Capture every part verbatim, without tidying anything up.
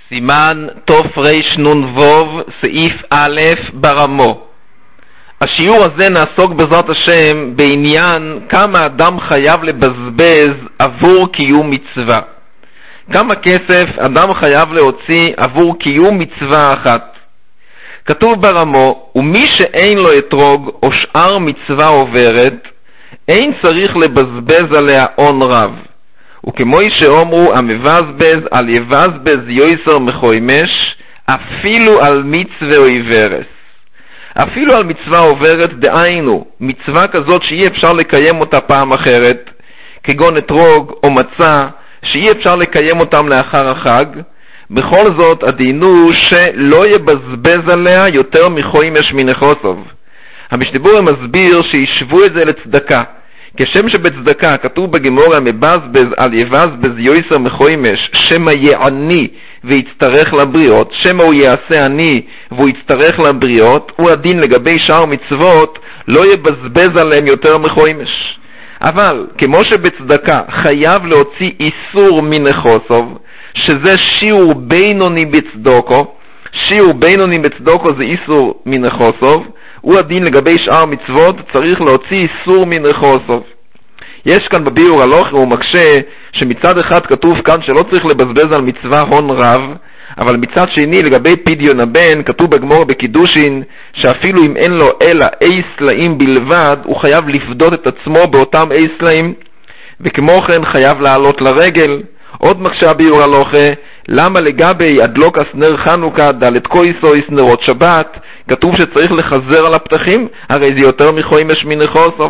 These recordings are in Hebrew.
סימן תוף ריש נון ווב, סעיף א' ברמו. השיעור הזה נעסוק בעזרת השם בעניין כמה אדם חייב לבזבז עבור קיום מצווה. כמה כסף אדם חייב להוציא עבור קיום מצווה אחת. כתוב ברמו, ומי שאין לו אתרוג או שאר מצווה עוברת, אין צריך לבזבז עליה הון רב. וכמו שאומרו, המבזבז על יבזבז יויסר מחוימש, אפילו על מצווה או עיוורס. אפילו על מצווה עוברת, דהיינו, מצווה כזאת שאי אפשר לקיים אותה פעם אחרת, כגון אתרוג או מצה, שאי אפשר לקיים אותם לאחר החג, בכל זאת עדינו שלא יבזבז עליה יותר מחוימש מנחוסוב. המשתבור מסביר שישבו את זה לצדקה, כשם שבצדקה כתוב בגמורה מבזבז על יבזבז יויסר מחוימש, שמה יעני ויצטרך לבריאות, שמה הוא יעשה עני והוא יצטרך לבריאות, הוא הדין לגבי שאר מצוות, לא יבזבז עליהם יותר מחוימש. אבל כמו שבצדקה חייב להוציא איסור מנחוסוב, שזה שיעור בינוני בצדוקו, שיעור בינוני בצדוקו זה איסור מנחוסוב, הוא הדין לגבי שאר מצוות, צריך להוציא איסור מנחוסוב. יש כאן בביאור הלוך, הוא מקשה שמצד אחד כתוב כאן שלא צריך לבזבז על מצווה הון רב, אבל מצד שני לגבי פדיון הבן כתוב בגמור בקידושין שאפילו אם אין לו אלא אי סלעים בלבד, הוא חייב לפדות את עצמו באותם אי סלעים, וכמו כן חייב לעלות לרגל. עוד מקשה הביאור הלוך, למה לגבי הדלוק אסנר חנוכה דלת קויסויס נרות שבת כתוב שצריך לחזר על הפתחים? הרי זה יותר מחוימש מנחוסוב.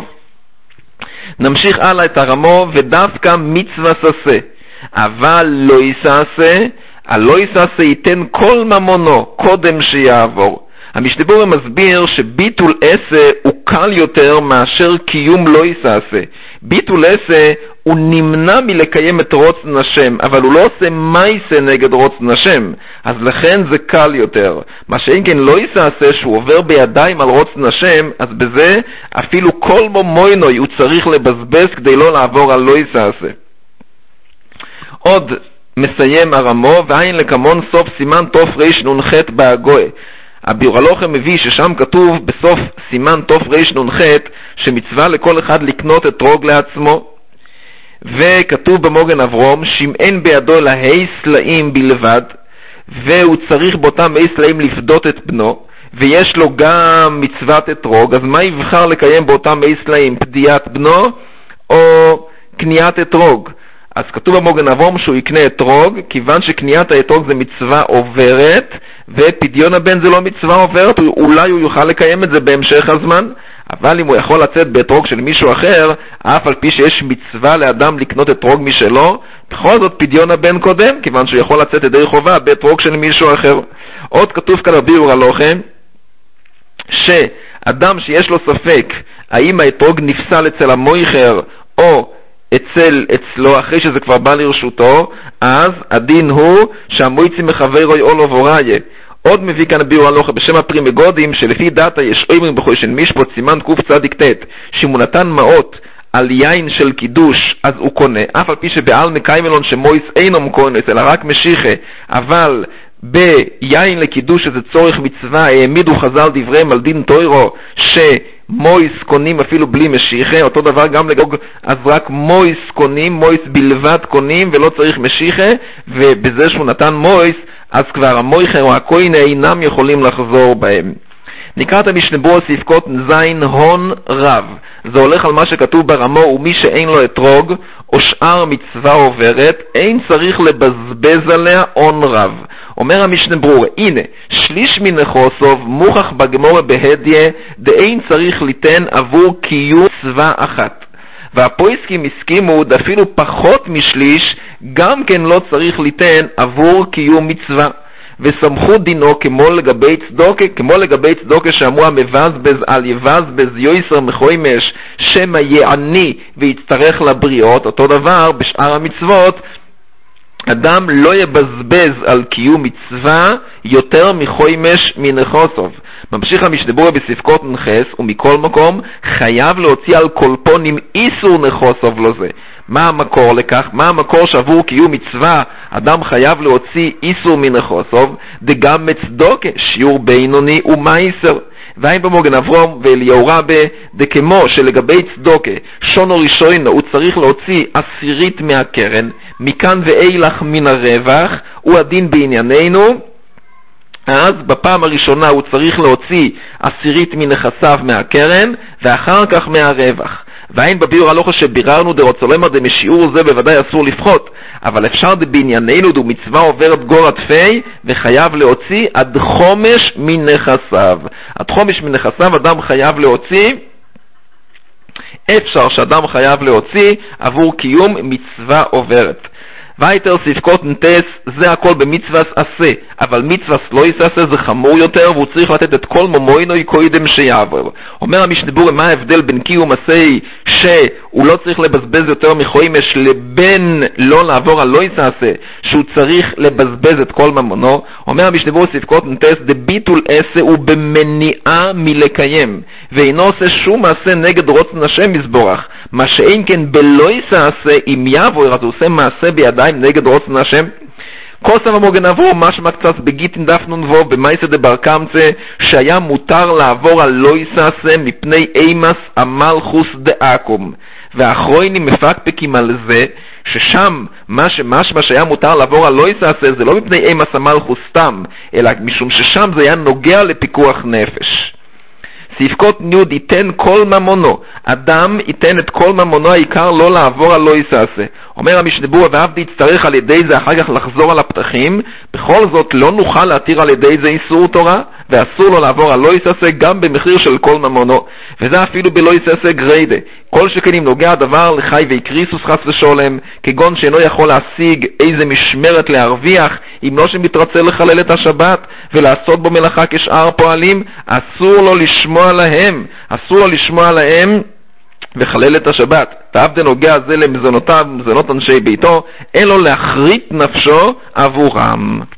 נמשיך הלאה את הרמו, ודווקא מצווה ססה, אבל לא יסעשה, הלא יסעשה ייתן כל ממונו קודם שיעבור. המשתבור מסביר שביטול עשה הוא קל יותר מאשר קיום לא יסעשה. ביטול עשה הוא נמנע מלקיים את רוצן השם, אבל הוא לא עושה מייסה נגד רוצן השם, אז לכן זה קל יותר. מה שאין כן לא יסעשה שהוא עובר בידיים על רוצן השם, אז בזה אפילו כל מומוינוי הוא צריך לבזבז כדי לא לעבור על לא יסעשה. עוד מסיים הרמו, ועין לכמון סוף סימן תוף ריש נונחת בהגוי. הביאור הלוך מביא ששם כתוב בסוף סימן תוף ריש נונחת שמצווה לכל אחד לקנות אתרוג לעצמו, וכתוב במוגן אברום שאם אין בידו להי סלעים בלבד, והוא צריך באותם הי סלעים לפדות את בנו, ויש לו גם מצוות אתרוג, אז מה יבחר לקיים באותם הי סלעים? פדיית בנו או קניית אתרוג? אז כתוב במוגן אברום שהוא יקנה אתרוג, כיוון שקניית האתרוג זה מצווה עוברת, ופדיון הבן זה לא מצווה עוברת, אולי הוא יוכל לקיים את זה בהמשך הזמן, אבל אם הוא יכול לצאת באתרוג של מישהו אחר, אף על פי שיש מצווה לאדם לקנות אתרוג משלו, בכל זאת פדיון הבן קודם, כיוון שהוא יכול לצאת ידי חובה באתרוג של מישהו אחר. עוד כתוב כאן בביאור הלוכם, שאדם שיש לו ספק האם האתרוג נפסל אצל המויכר או אצל, אצלו, אחרי שזה כבר בא לרשותו, אז הדין הוא שהמויצי מחברוי אולו וראיה. עוד מביא כאן הביאור הלוך בשם הפרי מגודים, שלפי דאטה יש אומרים בחוי של משפוט סימן קוף צדיק תת, שאם הוא נתן מעות על יין של קידוש, אז הוא קונה, אף על פי שבעל מקיימלון שמויס אינו קונה, אלא רק משיחה, אבל ביין לקידוש שזה צורך מצווה, העמידו חז"ל דבריהם על דין תוירו, שמויס קונים אפילו בלי משיחה, אותו דבר גם לגוג, אז רק מויס קונים, מויס בלבד קונים ולא צריך משיחה, ובזה שהוא נתן מויס, אז כבר המויכר או הכהנה אינם יכולים לחזור בהם. נקרא את המשנבור ספקות זין הון רב. זה הולך על מה שכתוב ברמו, ומי שאין לו אתרוג או שאר מצווה עוברת, אין צריך לבזבז עליה הון רב. אומר המשנבור, הנה, שליש מנחוסוב מוכח בגמורה בהדיה, דאין צריך ליתן עבור קיום מצווה אחת. והפויסקים הסכימו אפילו פחות משליש, גם כן לא צריך ליתן עבור קיום מצווה. וסמכו דינו כמו לגבי צדוקה, כמו לגבי צדוקה שאמרו המבזבז על יבזבז יויסר מחוימש, שמה יעני ויצטרך לבריאות, אותו דבר בשאר המצוות, אדם לא יבזבז על קיום מצווה יותר מחוימש מנחוסוב. ממשיך המשתבור בספקות נחס, ומכל מקום חייב להוציא על כל פונים איסור נחוסוב לו זה. מה המקור לכך? מה המקור שעבור קיום מצווה אדם חייב להוציא איסור מנכוסוב? דגם מצדוקה, שיעור בינוני ומייסר. ואין במוגן אברום ואליהו רבה דכמו שלגבי צדוקה שונו ראשונו הוא צריך להוציא עשירית מהקרן, מכאן ואילך מן הרווח, הוא הדין בענייננו. אז בפעם הראשונה הוא צריך להוציא עשירית מנכסיו מהקרן ואחר כך מהרווח. ואין בביאור הלכה שביררנו דרוצלמה דמשיעור זה בוודאי אסור לפחות, אבל אפשר בענייננו דו מצווה עוברת גור עטפי וחייב להוציא עד חומש מנכסיו. עד חומש מנכסיו אדם חייב להוציא, אפשר שאדם חייב להוציא עבור קיום מצווה עוברת. וייתר ספקות נטס, זה הכל במצווה עשה, אבל מצווה לא יעשה זה חמור יותר, והוא צריך לתת את כל ממוינוי קודם שיעבור. אומר המשנה מה ההבדל בין קיום עשה שהוא לא צריך לבזבז יותר מחוימש לבין לא לעבור על לא יעשה שהוא צריך לבזבז את כל ממונו. אומר המשנה ספקות נטס דביטול עשה הוא במניעה מלקיים, ואינו עושה שום מעשה נגד רוצן השם יזבורך, מה שאין כן בלא יעשה אם יעבור אז הוא עושה מעשה בידיים נגד רוצן השם. כוסם המוגן עבור משמע קצת בגיטין דף נונבו במייסא דבר קמצא שהיה מותר לעבור על לא יעשה מפני אימס המלכוס דאקום, והאחרונים מפקפקים על זה ששם מה שמשמע שהיה מותר לעבור על לא יעשה זה לא מפני אימס המלכוס סתם, אלא משום ששם זה היה נוגע לפיקוח נפש. ספקות ניוד ייתן כל ממונו, אדם ייתן את כל ממונו, העיקר לא לעבור על לא יעשה. אומר המשנה ברורה ועבדי יצטרך על ידי זה אחר כך לחזור על הפתחים, בכל זאת לא נוכל להתיר על ידי זה איסור תורה, ואסור לו לעבור על לא יעשה גם במחיר של כל ממונו, וזה אפילו בלא יעשה גריידה. כל שכן אם נוגע הדבר לחי ויקריסוס חס ושולם, כגון שאינו יכול להשיג איזה משמרת להרוויח, אם לא שמתרצה לחלל את השבת ולעשות בו מלאכה כשאר פועלים, אסור לו לשמוע להם, אסור לו לשמוע להם וחלל את השבת. תעבד נוגע זה למזונותיו, מזונות אנשי ביתו, אין לו להחריט נפשו עבורם.